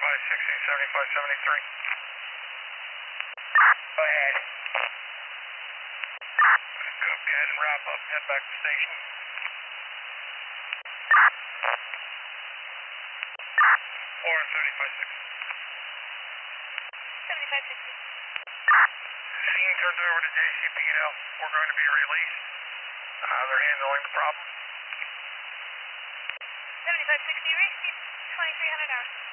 7573. Go ahead. Go ahead and wrap up. Head back to station. 7560. 7560. Scene turned over to JCP&L. We're going to be released. They're handling the problem. 7560, race 2300 hours.